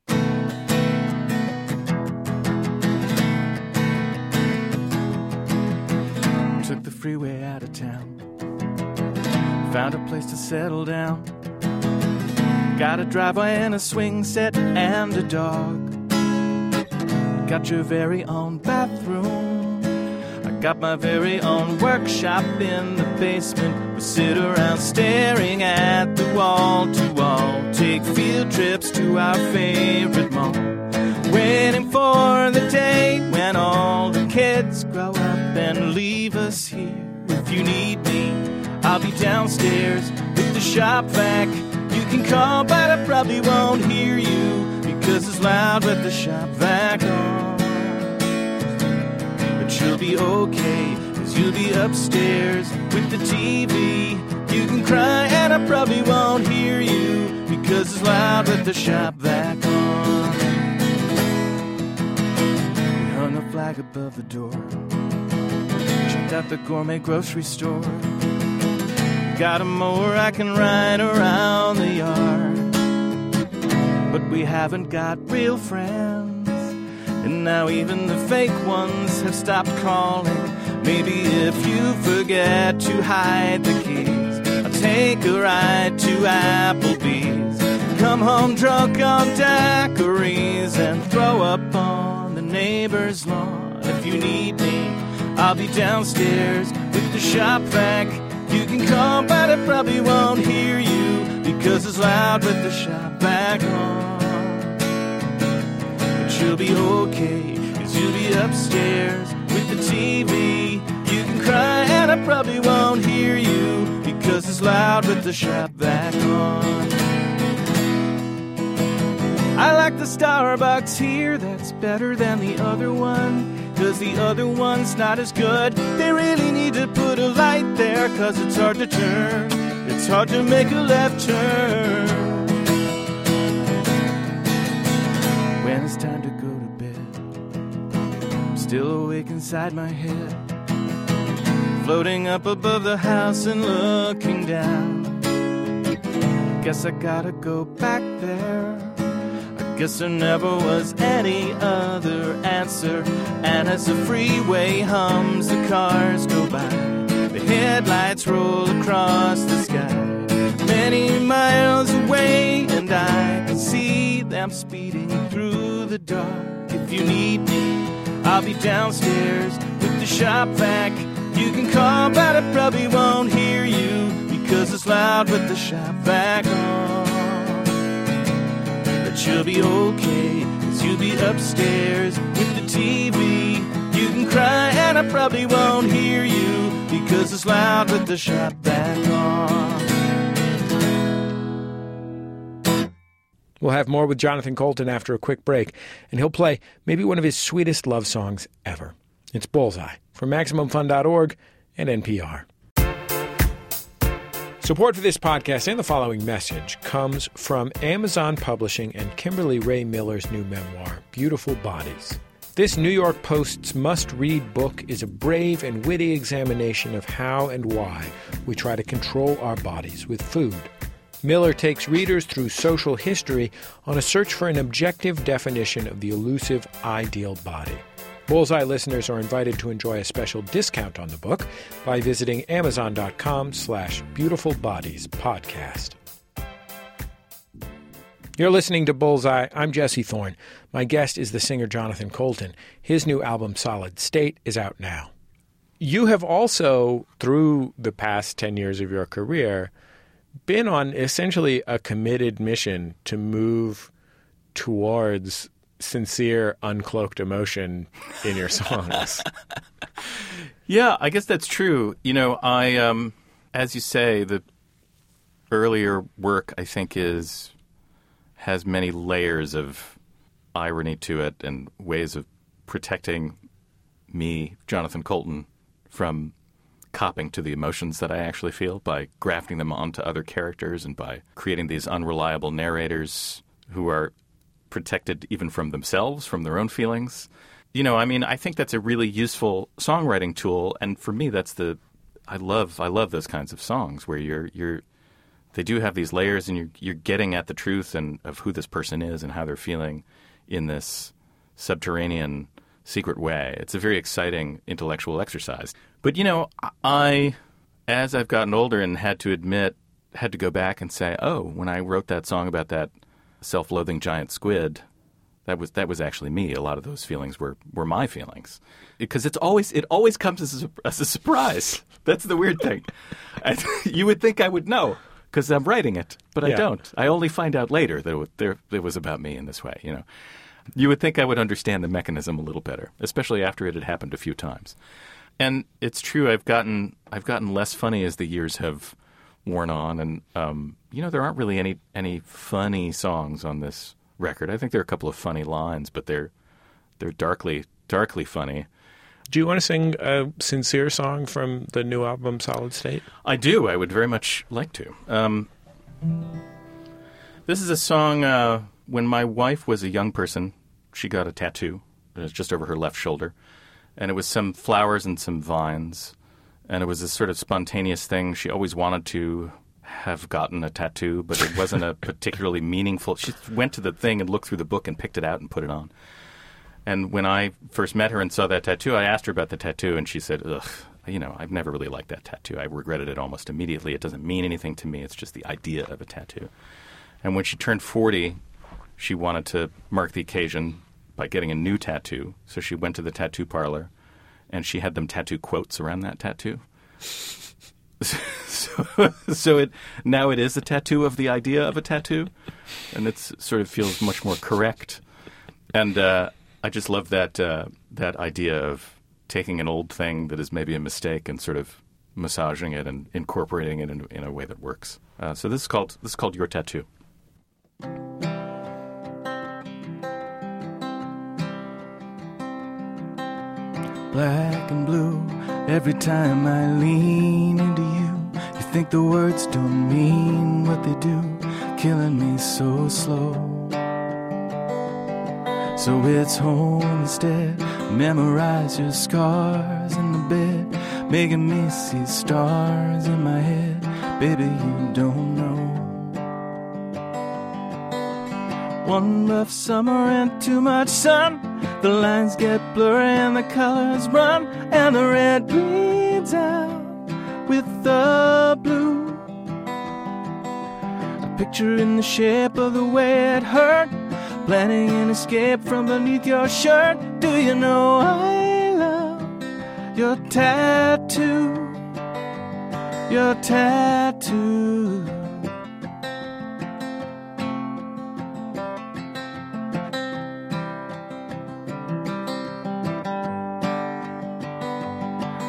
Took the freeway out of town, found a place to settle down, got a driveway and a swing set and a dog, got your very own bathroom, I got my very own workshop in the basement. We sit around staring at the wall to wall, take field trips to our favorite mall, waiting for the day when all the kids grow up and leave us here. If you need me, I'll be downstairs with the shop vac. You can call, but I probably won't hear you because it's loud with the shop vac on. But you'll be okay, cause you'll be upstairs with the T V. You can cry and I probably won't hear you because it's loud with the shop vac on. We hung a flag above the door, checked out the gourmet grocery store, got a mower I can ride around the yard. But we haven't got real friends, and now even the fake ones have stopped calling. Maybe if you forget to hide the keys, I'll take a ride to Applebee's, come home drunk on daiquiris, and throw up on the neighbor's lawn. If you need me, I'll be downstairs with the shop vac. You can call, but I probably won't hear you because it's loud with the shop vac on. But you'll be okay, cause you'll be upstairs with the T V. You can cry and I probably won't hear you because it's loud with the shop vac on. I like the Starbucks here, that's better than the other one, cause the other one's not as good. They really need to put a light there, cause it's hard to turn, it's hard to make a left turn. When it's time to go to bed, I'm still awake inside my head, floating up above the house and looking down. Guess I gotta go back there, guess there never was any other answer. And as the freeway hums, the cars go by, the headlights roll across the sky, many miles away, and I can see them speeding through the dark. If you need me, I'll be downstairs with the shop vac. You can call, but I probably won't hear you because it's loud with the shop vac on. But you'll be okay, cause You'll be upstairs with the T V. You can cry and I probably won't hear you because it's loud with the shop back on. We'll have more with Jonathan Coulton after a quick break, and he'll play maybe one of his sweetest love songs ever. It's Bullseye from Maximum Fun dot org and N P R. Support for this podcast and the following message comes from Amazon Publishing and Kimberly Ray Miller's new memoir, Beautiful Bodies. This New York Post's must-read book is a brave and witty examination of how and why we try to control our bodies with food. Miller takes readers through social history on a search for an objective definition of the elusive ideal body. Bullseye listeners are invited to enjoy a special discount on the book by visiting amazon.com slash beautifulbodiespodcast. You're listening to Bullseye. I'm Jesse Thorne. My guest is the singer Jonathan Coulton. His new album, Solid State, is out now. You have also, through the past ten years of your career, been on essentially a committed mission to move towards sincere, uncloaked emotion in your songs. Yeah, I guess that's true. You know, I, um, as you say, the earlier work, I think, is has many layers of irony to it and ways of protecting me, Jonathan Coulton, from copping to the emotions that I actually feel by grafting them onto other characters and by creating these unreliable narrators who are protected even from themselves, from their own feelings. You know, I mean, I think that's a really useful songwriting tool, and for me, that's the I love I love those kinds of songs where you're you're they do have these layers, and you're you're getting at the truth and of who this person is and how they're feeling in this subterranean, secret way. It's a very exciting intellectual exercise. But, you know, I, as I've gotten older and had to admit, had to go back and say, oh, when I wrote that song about that self-loathing giant squid, that was that was actually me. A lot of those feelings were, were my feelings. Because it's always it always comes as a, as a surprise. That's the weird thing. I, you would think I would know because I'm writing it, but I Yeah. don't. I only find out later that it was, there, it was about me in this way, you know. You would think I would understand the mechanism a little better, especially after it had happened a few times. And it's true, I've gotten I've gotten less funny as the years have worn on, and um, you know, there aren't really any any funny songs on this record. I think there are a couple of funny lines, but they're they're darkly darkly funny. Do you want to sing a sincere song from the new album, Solid State? I do. I would very much like to. Um, this is a song uh, when my wife was a young person. She got a tattoo. It was just over her left shoulder. And it was some flowers and some vines. And it was this sort of spontaneous thing. She always wanted to have gotten a tattoo, but it wasn't a particularly meaningful. She went to the thing and looked through the book and picked it out and put it on. And when I first met her and saw that tattoo, I asked her about the tattoo, and she said, ugh, you know, I've never really liked that tattoo. I regretted it almost immediately. It doesn't mean anything to me. It's just the idea of a tattoo. And when she turned forty, she wanted to mark the occasion by getting a new tattoo. So she went to the tattoo parlor, and she had them tattoo quotes around that tattoo. so, so it now it is a tattoo of the idea of a tattoo, and it sort of feels much more correct. And uh, I just love that uh, that idea of taking an old thing that is maybe a mistake and sort of massaging it and incorporating it in, in a way that works. Uh, so this is called this is called Your Tattoo. Black and blue, every time I lean into you, you think the words don't mean what they do, killing me so slow. So it's home instead, memorize your scars in the bed, making me see stars in my head, baby, you don't know. One rough summer and too much sun, the lines get blurry and the colors run, and the red bleeds out with the blue. A picture in the shape of the way it hurt, planning an escape from beneath your shirt. Do you know I love your tattoo, your tattoo?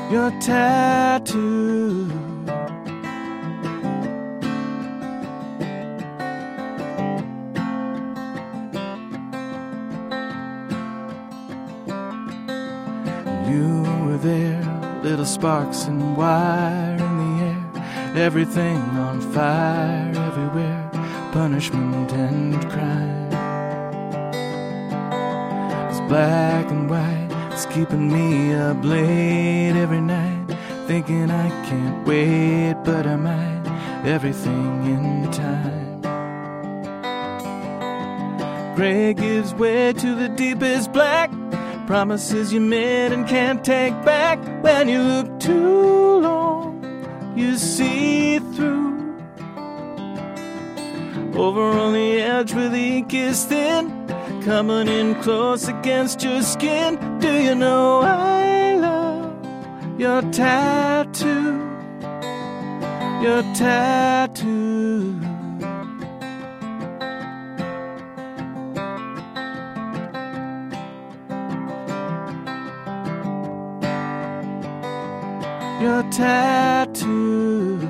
your tattoo. You were there, little sparks and wire in the air, everything on fire everywhere, punishment and crime. It's black and white, it's keeping me up late every night, thinking I can't wait, but I might, everything in time. Gray gives way to the deepest black, promises you made and can't take back. When you look too long, you see through. Over on the edge where the ink is thin, coming in close against your skin. Do you know I love your tattoo, your tattoo. Your tattoo.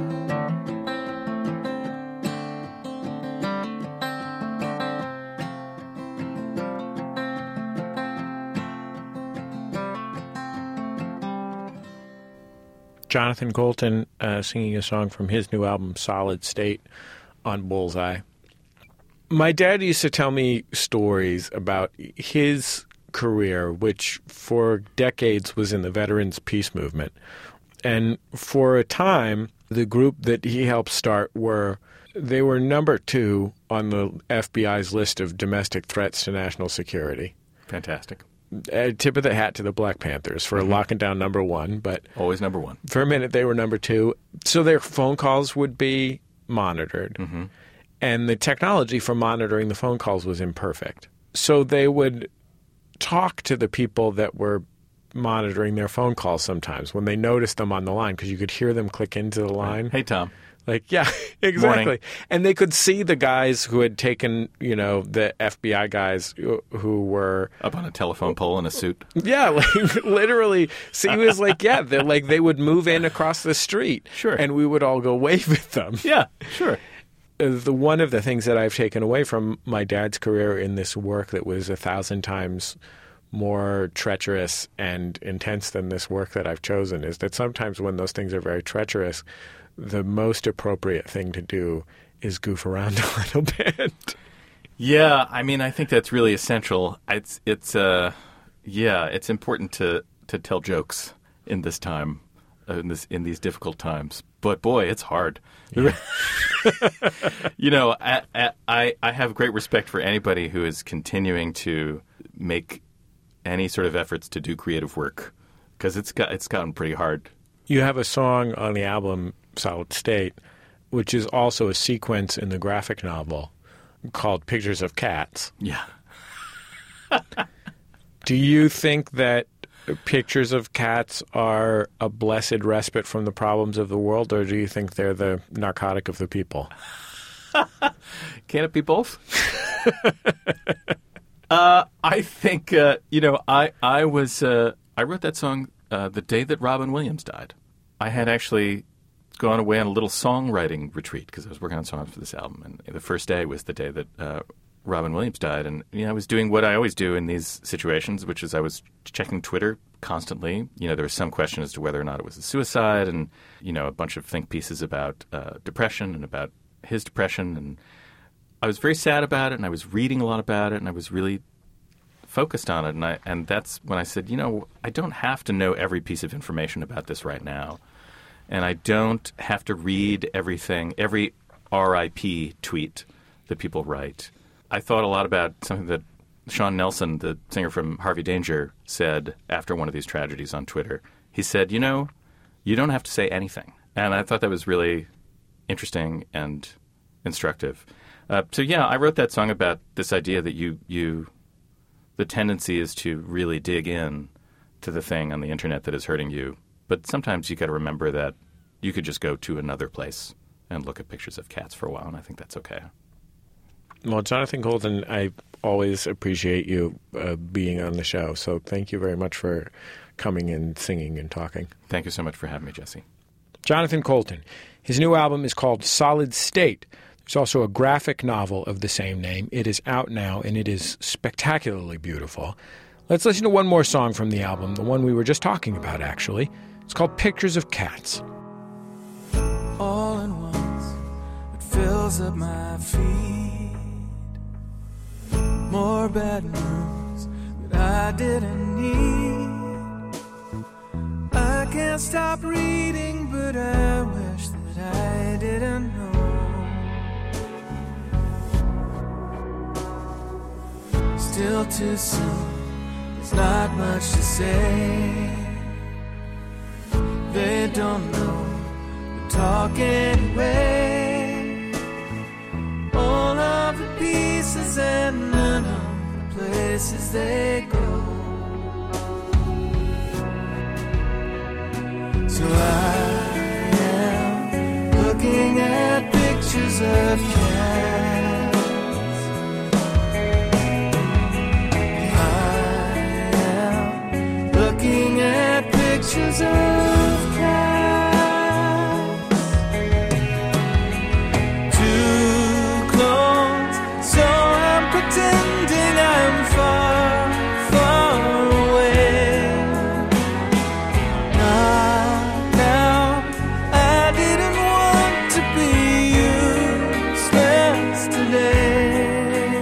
Jonathan Coulton uh, singing a song from his new album, Solid State, on Bullseye. My dad used to tell me stories about his career, which for decades was in the Veterans Peace Movement. And for a time, the group that he helped start were, they were number two on the F B I's list of domestic threats to national security. Fantastic. A tip of the hat to the Black Panthers for mm-hmm. locking down number one. But always number one. For a minute, they were number two. So their phone calls would be monitored. Mm-hmm. And the technology for monitoring the phone calls was imperfect. So they would talk to the people that were monitoring their phone calls sometimes when they noticed them on the line, because you could hear them click into the line. Hey, Tom. Like, yeah, exactly. Morning. And they could see the guys who had taken, you know, the F B I guys who, who were up on a telephone pole in a suit. Yeah, like literally. So he was like, yeah, they're like they would move in across the street. Sure. And we would all go wave at them. Yeah, sure. The one of the things that I've taken away from my dad's career in this work that was a thousand times more treacherous and intense than this work that I've chosen is that sometimes when those things are very treacherous, the most appropriate thing to do is goof around a little bit. Yeah, I mean, I think that's really essential. It's it's uh, yeah, it's important to, to tell jokes in this time, uh, in this in these difficult times. But boy, it's hard. Yeah. You know, I, I I have great respect for anybody who is continuing to make any sort of efforts to do creative work, because it's got it's gotten pretty hard. You have a song on the album Solid State, which is also a sequence in the graphic novel called Pictures of Cats. Yeah. Do you think that pictures of cats are a blessed respite from the problems of the world, or do you think they're the narcotic of the people? Can it be both? uh, I think, uh, you know, I, I was, uh, I wrote that song uh, the day that Robin Williams died. I had actually gone away on a little songwriting retreat because I was working on songs for this album. And the first day was the day that uh, Robin Williams died. And, you know, I was doing what I always do in these situations, which is I was checking Twitter constantly. You know, there was some question as to whether or not it was a suicide, and, you know, a bunch of think pieces about uh, depression and about his depression. And I was very sad about it, and I was reading a lot about it, and I was really focused on it. And I and that's when I said, you know, I don't have to know every piece of information about this right now. And I don't have to read everything, every R I P tweet that people write. I thought a lot about something that Sean Nelson, the singer from Harvey Danger, said after one of these tragedies on Twitter. He said, you know, you don't have to say anything. And I thought that was really interesting and instructive. Uh, so, yeah, I wrote that song about this idea that you, you, the tendency is to really dig in to the thing on the internet that is hurting you. But sometimes you got to remember that you could just go to another place and look at pictures of cats for a while, and I think that's okay. Well, Jonathan Coulton, I always appreciate you uh, being on the show, so thank you very much for coming in, singing, and talking. Thank you so much for having me, Jesse. Jonathan Coulton. His new album is called Solid State. There's also a graphic novel of the same name. It is out now, and it is spectacularly beautiful. Let's listen to one more song from the album, the one we were just talking about, actually. It's called Pictures of Cats. All in once, it fills up my feet. More bad news that I didn't need. I can't stop reading, but I wish that I didn't know. Still too soon, there's not much to say. They don't know, but talk anyway. All of the pieces and none of the places they go. So I am looking at pictures of cats. I am looking at pictures of cats. Too close, so I'm pretending I'm far, far away. Not now, I didn't want to be useless today.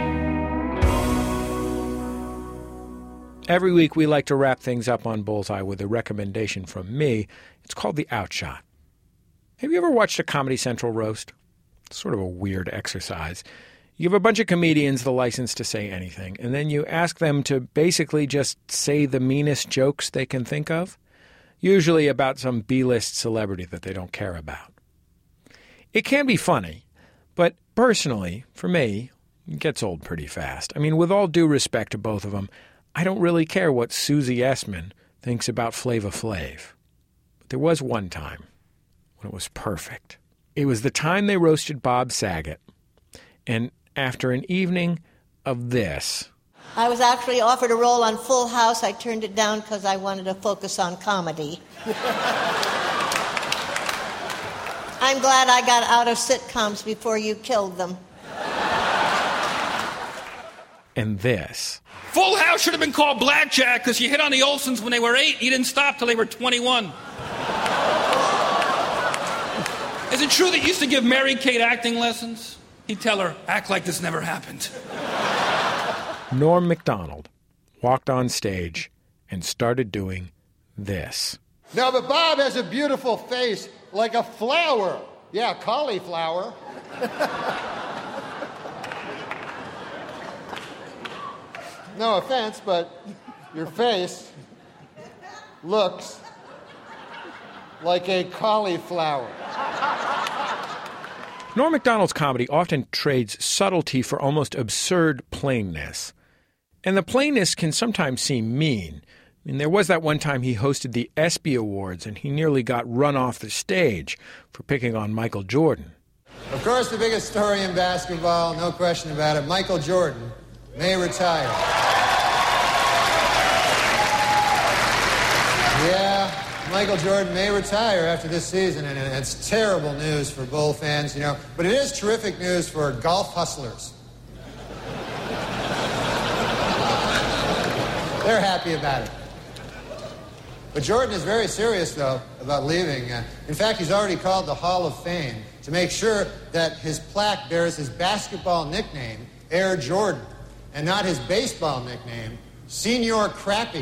Every week we like to wrap things up on Bullseye with a recommendation from me. It's called The Outshot. Have you ever watched a Comedy Central roast? It's sort of a weird exercise. You give a bunch of comedians the license to say anything, and then you ask them to basically just say the meanest jokes they can think of, usually about some B-list celebrity that they don't care about. It can be funny, but personally, for me, it gets old pretty fast. I mean, with all due respect to both of them, I don't really care what Susie Essman thinks about Flava Flav. But there was one time when it was perfect. It was the time they roasted Bob Saget. And after an evening of this... I was actually offered a role on Full House. I turned it down because I wanted to focus on comedy. I'm glad I got out of sitcoms before you killed them. And this... Full House should have been called Blackjack because you hit on the Olsons when they were eight. You didn't stop till they were twenty-one. Is it true that you used to give Mary Kate acting lessons? He'd tell her, act like this never happened. Norm Macdonald walked on stage and started doing this. No, but Bob has a beautiful face, like a flower. Yeah, cauliflower. No offense, but your face looks like a cauliflower. Norm Macdonald's comedy often trades subtlety for almost absurd plainness. And the plainness can sometimes seem mean. I mean, there was that one time he hosted the ESPY Awards and he nearly got run off the stage for picking on Michael Jordan. Of course, the biggest story in basketball, no question about it, Michael Jordan may retire. Yeah, Michael Jordan may retire after this season, and it's terrible news for Bull fans, you know. But it is terrific news for golf hustlers. They're happy about it. But Jordan is very serious, though, about leaving. Uh, in fact, he's already called the Hall of Fame to make sure that his plaque bears his basketball nickname, Air Jordan, and not his baseball nickname, Senior Crappy.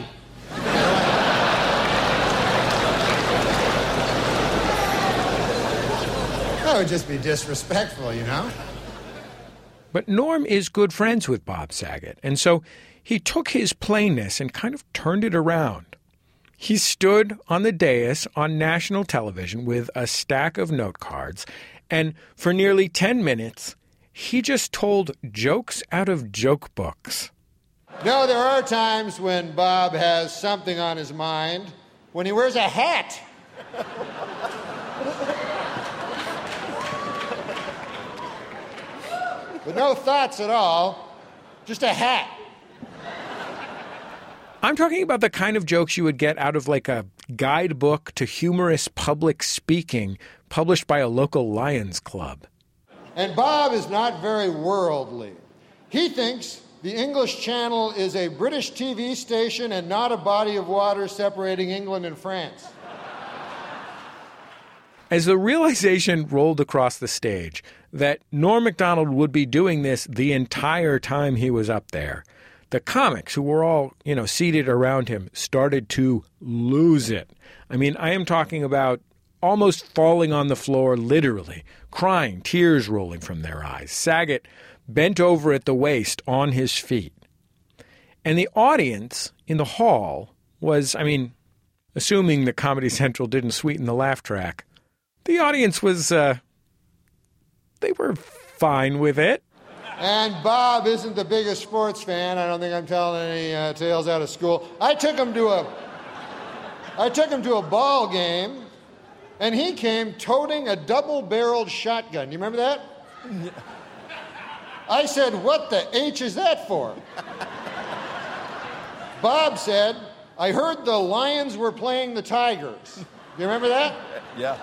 That would just be disrespectful, you know? But Norm is good friends with Bob Saget, and so he took his plainness and kind of turned it around. He stood on the dais on national television with a stack of note cards, and for nearly ten minutes, he just told jokes out of joke books. No, there are times when Bob has something on his mind, when he wears a hat. With no thoughts at all, just a hat. I'm talking about the kind of jokes you would get out of like a guidebook to humorous public speaking published by a local Lions Club. And Bob is not very worldly. He thinks the English Channel is a British T V station and not a body of water separating England and France. As the realization rolled across the stage that Norm Macdonald would be doing this the entire time he was up there, the comics who were all, you know, seated around him started to lose it. I mean, I am talking about almost falling on the floor, literally, crying, tears rolling from their eyes. Saget bent over at the waist on his feet. And the audience in the hall was, I mean, assuming that Comedy Central didn't sweeten the laugh track, the audience was, uh, they were fine with it. And Bob isn't the biggest sports fan. I don't think I'm telling any uh, tales out of school. I took him to a, I took him to a ball game, and he came toting a double-barreled shotgun. You remember that? I said, "What the H is that for?" Bob said, "I heard the Lions were playing the Tigers." You remember that? Yeah.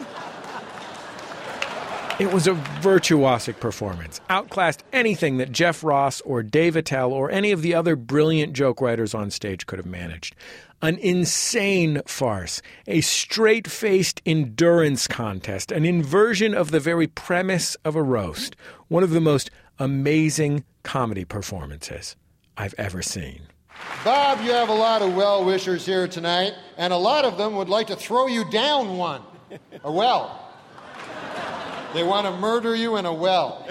It was a virtuosic performance, outclassed anything that Jeff Ross or Dave Attell or any of the other brilliant joke writers on stage could have managed. An insane farce, a straight-faced endurance contest, an inversion of the very premise of a roast, one of the most amazing comedy performances I've ever seen. Bob, you have a lot of well-wishers here tonight, and a lot of them would like to throw you down one, a well. They want to murder you in a well.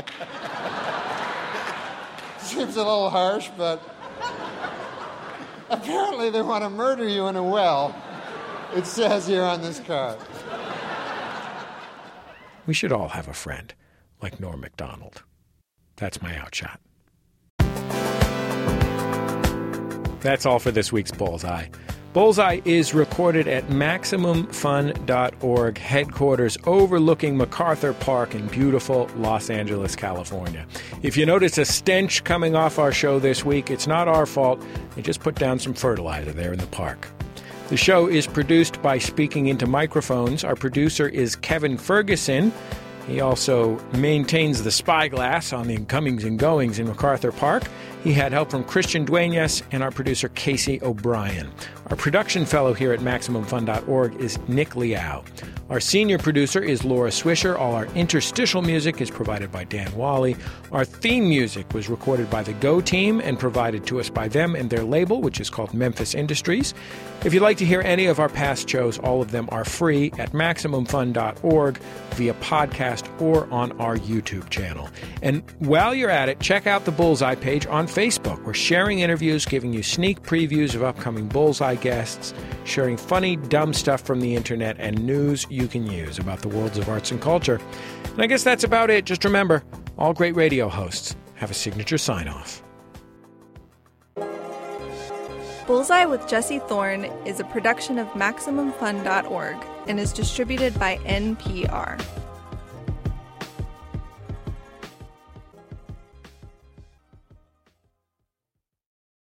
Seems a little harsh, but apparently they want to murder you in a well. It says here on this card. We should all have a friend like Norm Macdonald. That's my outshot. That's all for this week's Bullseye. Bullseye is recorded at Maximum Fun dot org headquarters overlooking MacArthur Park in beautiful Los Angeles, California. If you notice a stench coming off our show this week, it's not our fault. They just put down some fertilizer there in the park. The show is produced by Speaking Into Microphones. Our producer is Kevin Ferguson. He also maintains the spyglass on the comings and goings in MacArthur Park. He had help from Christian Duenas and our producer Casey O'Brien. Our production fellow here at Maximum Fun dot org is Nick Liao. Our senior producer is Laura Swisher. All our interstitial music is provided by Dan Wally. Our theme music was recorded by the Go Team and provided to us by them and their label, which is called Memphis Industries. If you'd like to hear any of our past shows, all of them are free at Maximum Fun dot org via podcast or on our YouTube channel. And while you're at it, check out the Bullseye page on Facebook. We're sharing interviews, giving you sneak previews of upcoming Bullseye guests, sharing funny, dumb stuff from the internet, and news you can use about the worlds of arts and culture. And I guess that's about it. Just remember, all great radio hosts have a signature sign-off. Bullseye with Jesse Thorne is a production of Maximum Fun dot org and is distributed by N P R.